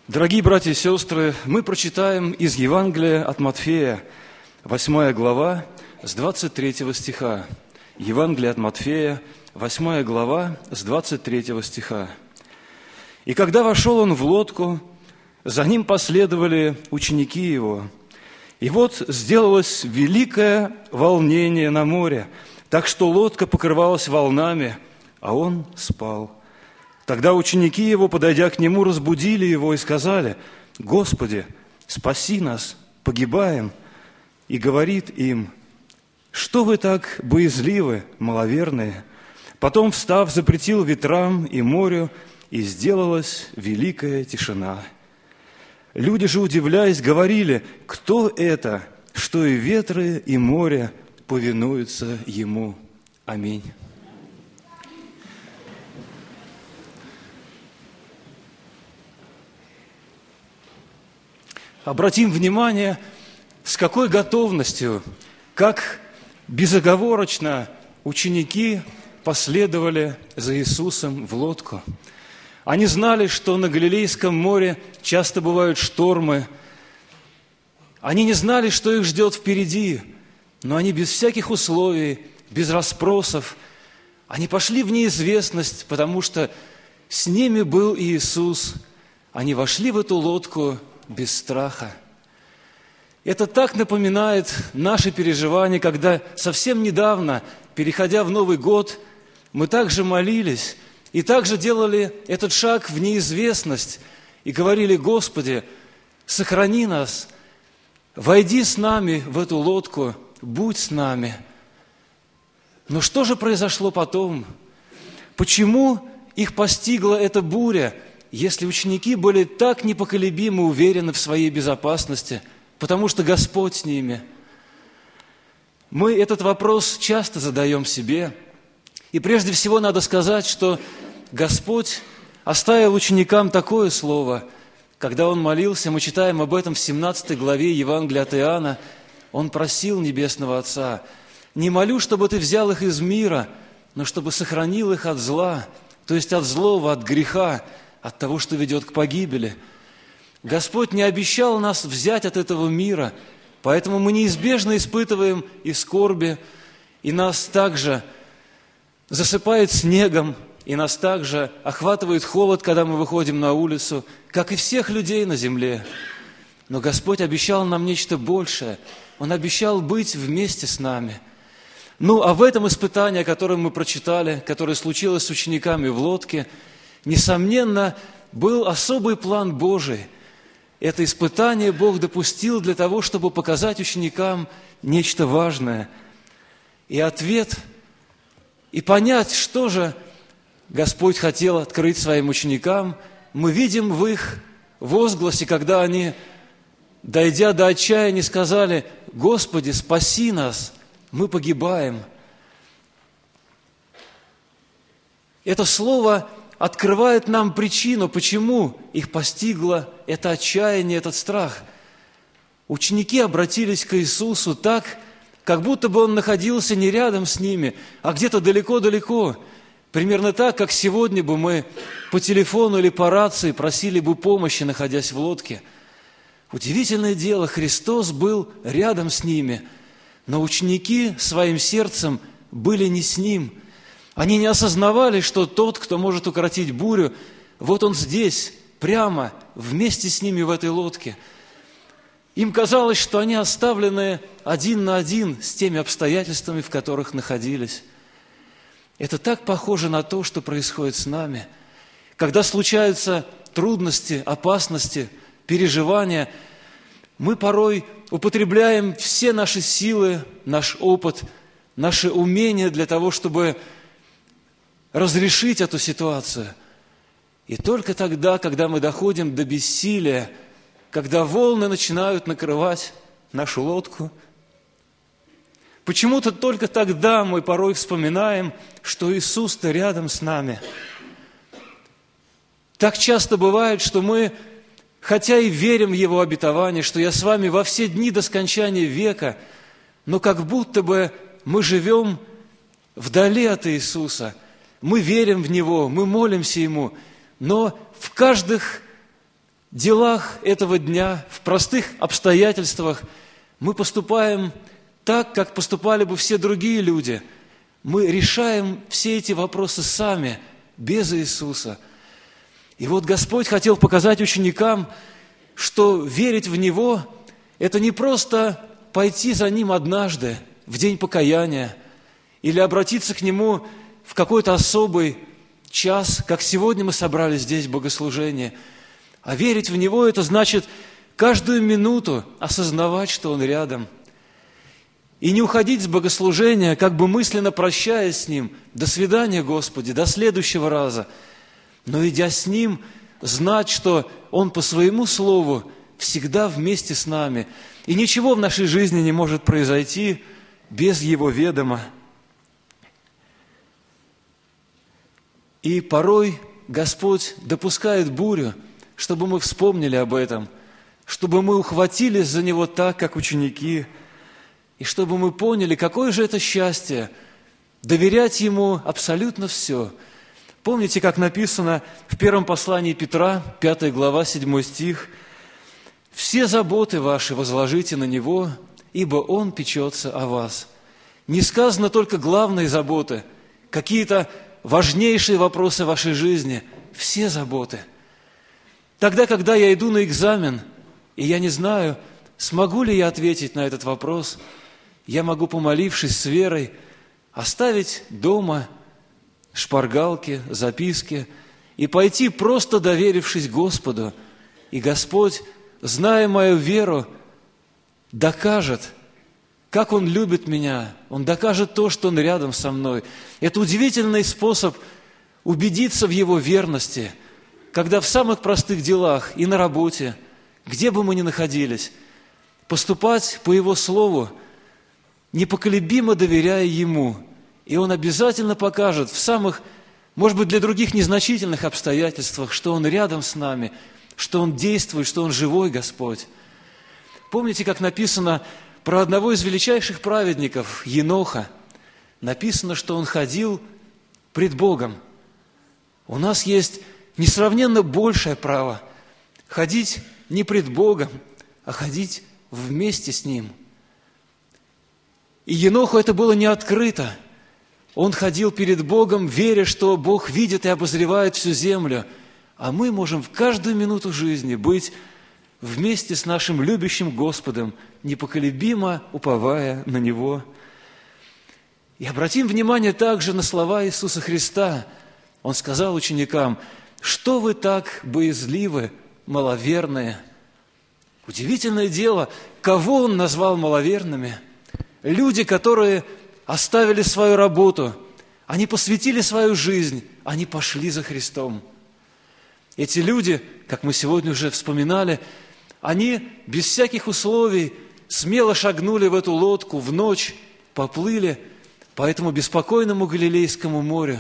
Дорогие братья и сестры, мы прочитаем из Евангелия от Матфея, 8 глава, с 23 стиха. Евангелие от Матфея, 8 глава, с 23 стиха. «И когда вошел он в лодку, за ним последовали ученики его. И вот сделалось великое волнение на море, так что лодка покрывалась волнами, а он спал. Тогда ученики его, подойдя к нему, разбудили его и сказали: „Господи, спаси нас, погибаем“. И говорит им: „Что вы так боязливы, маловерные?“ Потом, встав, запретил ветрам и морю, и сделалась великая тишина. Люди же, удивляясь, говорили: „Кто это, что и ветры, и море повинуются ему?“ Аминь. Обратим внимание, с какой готовностью, как безоговорочно ученики последовали за Иисусом в лодку. Они знали, что на Галилейском море часто бывают штормы. Они не знали, что их ждет впереди, но они без всяких условий, без расспросов, они пошли в неизвестность, потому что с ними был Иисус. Они вошли в эту лодку без страха. Это так напоминает наши переживания, когда совсем недавно, переходя в Новый год, мы также молились и также делали этот шаг в неизвестность и говорили: „Господи, сохрани нас, войди с нами в эту лодку, будь с нами“. Но что же произошло потом? Почему их постигла эта буря, если ученики были так непоколебимо уверены в своей безопасности, потому что Господь с ними? Мы этот вопрос часто задаем себе. И прежде всего надо сказать, что Господь оставил ученикам такое слово. Когда Он молился, мы читаем об этом в 17 главе Евангелия от Иоанна, Он просил Небесного Отца: „Не молю, чтобы Ты взял их из мира, но чтобы сохранил их от зла“, то есть от злого, от греха, от того, что ведет к погибели. Господь не обещал нас взять от этого мира, поэтому мы неизбежно испытываем и скорби, и нас также засыпает снегом, и нас также охватывает холод, когда мы выходим на улицу, как и всех людей на земле. Но Господь обещал нам нечто большее. Он обещал быть вместе с нами. А в этом испытании, о котором мы прочитали, которое случилось с учениками в лодке, несомненно, был особый план Божий. Это испытание Бог допустил для того, чтобы показать ученикам нечто важное. И ответ, и понять, что же Господь хотел открыть своим ученикам, мы видим в их возгласе, когда они, дойдя до отчаяния, сказали: „Господи, спаси нас, мы погибаем“. Это слово открывает нам причину, почему их постигло это отчаяние, этот страх. Ученики обратились к Иисусу так, как будто бы Он находился не рядом с ними, а где-то далеко-далеко. Примерно так, как сегодня бы мы по телефону или по рации просили бы помощи, находясь в лодке. Удивительное дело, Христос был рядом с ними, но ученики своим сердцем были не с Ним. Они не осознавали, что тот, кто может укротить бурю, вот Он здесь, прямо, вместе с ними в этой лодке. Им казалось, что они оставлены один на один с теми обстоятельствами, в которых находились. Это так похоже на то, что происходит с нами. Когда случаются трудности, опасности, переживания, мы порой употребляем все наши силы, наш опыт, наши умения для того, чтобы разрешить эту ситуацию. И только тогда, когда мы доходим до бессилия, когда волны начинают накрывать нашу лодку, почему-то только тогда мы порой вспоминаем, что Иисус-то рядом с нами. Так часто бывает, что мы, хотя и верим в Его обетование, что я с вами во все дни до скончания века, но как будто бы мы живем вдали от Иисуса. Мы верим в Него, мы молимся Ему, но в каждых делах этого дня, в простых обстоятельствах мы поступаем так, как поступали бы все другие люди. Мы решаем все эти вопросы сами, без Иисуса. И вот Господь хотел показать ученикам, что верить в Него – это не просто пойти за Ним однажды, в день покаяния, или обратиться к Нему в какой-то особый час, как сегодня мы собрались здесь в богослужении. А верить в Него – это значит каждую минуту осознавать, что Он рядом. И не уходить с богослужения, как бы мысленно прощаясь с Ним. До свидания, Господи, до следующего раза. Но идя с Ним, знать, что Он по Своему Слову всегда вместе с нами. И ничего в нашей жизни не может произойти без Его ведома. И порой Господь допускает бурю, чтобы мы вспомнили об этом, чтобы мы ухватились за Него так, как ученики, и чтобы мы поняли, какое же это счастье доверять Ему абсолютно все. Помните, как написано в первом послании Петра, 5 глава, 7 стих: «Все заботы ваши возложите на Него, ибо Он печется о вас». Не сказано только главные заботы, какие-то важнейшие вопросы вашей жизни, все заботы. Тогда, когда я иду на экзамен, и я не знаю, смогу ли я ответить на этот вопрос, я могу, помолившись с верой, оставить дома шпаргалки, записки и пойти, просто доверившись Господу. И Господь, зная мою веру, докажет, как Он любит меня. Он докажет то, что Он рядом со мной. Это удивительный способ убедиться в Его верности, когда в самых простых делах и на работе, где бы мы ни находились, поступать по Его Слову, непоколебимо доверяя Ему. И Он обязательно покажет в самых, может быть, для других незначительных обстоятельствах, что Он рядом с нами, что Он действует, что Он живой Господь. Помните, как написано про одного из величайших праведников, Еноха? Написано, что он ходил пред Богом. У нас есть несравненно большее право ходить не пред Богом, а ходить вместе с Ним. И Еноху это было не открыто. Он ходил перед Богом, веря, что Бог видит и обозревает всю землю. А мы можем в каждую минуту жизни быть вместе с нашим любящим Господом, непоколебимо уповая на Него. И обратим внимание также на слова Иисуса Христа. Он сказал ученикам: «Что вы так боязливы, маловерные?» Удивительное дело, кого Он назвал маловерными? Люди, которые оставили свою работу, они посвятили свою жизнь, они пошли за Христом. Эти люди, как мы сегодня уже вспоминали, они без всяких условий смело шагнули в эту лодку в ночь, поплыли по этому беспокойному Галилейскому морю.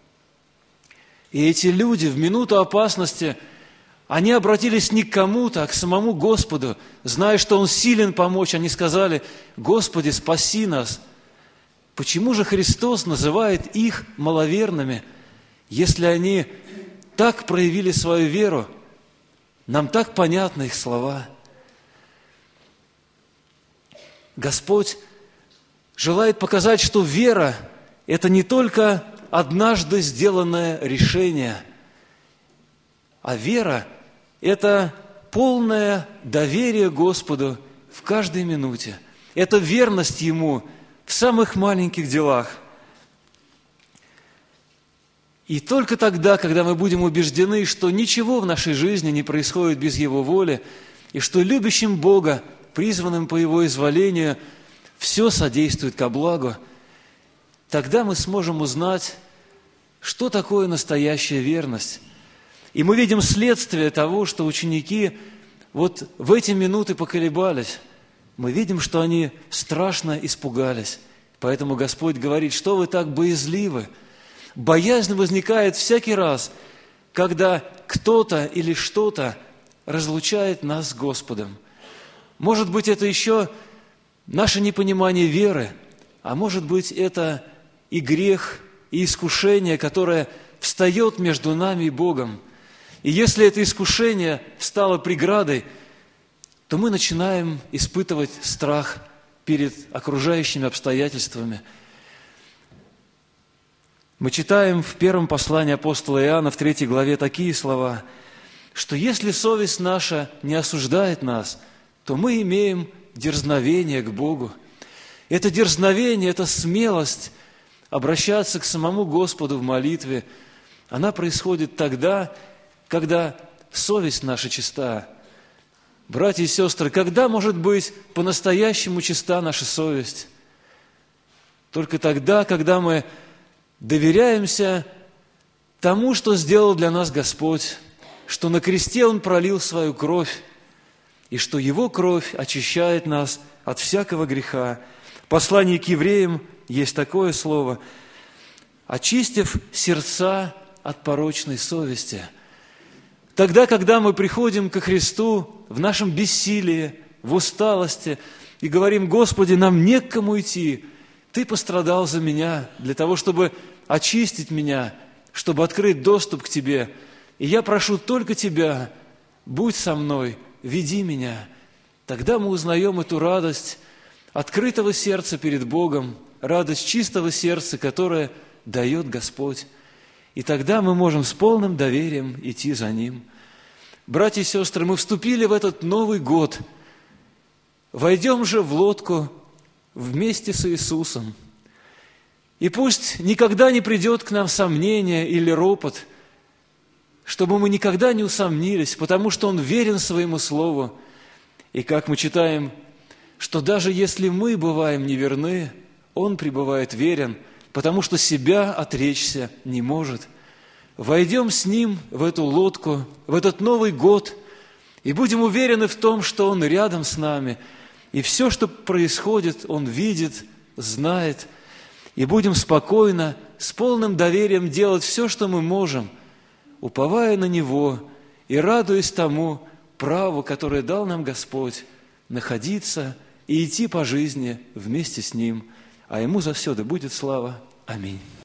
И эти люди в минуту опасности, они обратились не к кому-то, а к самому Господу, зная, что Он силен помочь. Они сказали: «Господи, спаси нас». Почему же Христос называет их маловерными, если они так проявили свою веру? Нам так понятны их слова. Господь желает показать, что вера – это не только однажды сделанное решение, а вера – это полное доверие Господу в каждой минуте. Это верность Ему в самых маленьких делах. И только тогда, когда мы будем убеждены, что ничего в нашей жизни не происходит без Его воли, и что любящим Бога, призванным по Его изволению, все содействует ко благу, тогда мы сможем узнать, что такое настоящая верность. И мы видим следствие того, что ученики вот в эти минуты поколебались. Мы видим, что они страшно испугались. Поэтому Господь говорит: что вы так боязливы? Боязнь возникает всякий раз, когда кто-то или что-то разлучает нас с Господом. Может быть, это еще наше непонимание веры, а может быть, это и грех, и искушение, которое встает между нами и Богом. И если это искушение стало преградой, то мы начинаем испытывать страх перед окружающими обстоятельствами. Мы читаем в первом послании апостола Иоанна, в 3 главе, такие слова, что если совесть наша не осуждает нас, то мы имеем дерзновение к Богу. Это дерзновение, это смелость обращаться к самому Господу в молитве, она происходит тогда, когда совесть наша чиста. Братья и сестры, когда может быть по-настоящему чиста наша совесть? Только тогда, когда мы доверяемся тому, что сделал для нас Господь, что на кресте Он пролил свою кровь, и что Его кровь очищает нас от всякого греха. В послании к евреям есть такое слово: «очистив сердца от порочной совести». Тогда, когда мы приходим ко Христу в нашем бессилии, в усталости, и говорим: «Господи, нам не к кому идти, Ты пострадал за меня для того, чтобы очистить меня, чтобы открыть доступ к Тебе, и я прошу только Тебя, будь со мной, веди меня». Тогда мы узнаем эту радость открытого сердца перед Богом, радость чистого сердца, которое дает Господь. И тогда мы можем с полным доверием идти за Ним. Братья и сестры, мы вступили в этот Новый год. Войдем же в лодку вместе с Иисусом. И пусть никогда не придет к нам сомнение или ропот, чтобы мы никогда не усомнились, потому что Он верен Своему Слову. И как мы читаем, что даже если мы бываем неверны, Он пребывает верен, потому что себя отречься не может. Войдем с Ним в эту лодку, в этот Новый год, и будем уверены в том, что Он рядом с нами, и все, что происходит, Он видит, знает, и будем спокойно, с полным доверием делать все, что мы можем, уповая на Него и радуясь тому праву, которое дал нам Господь, находиться и идти по жизни вместе с Ним. А Ему завсегда будет слава. Аминь.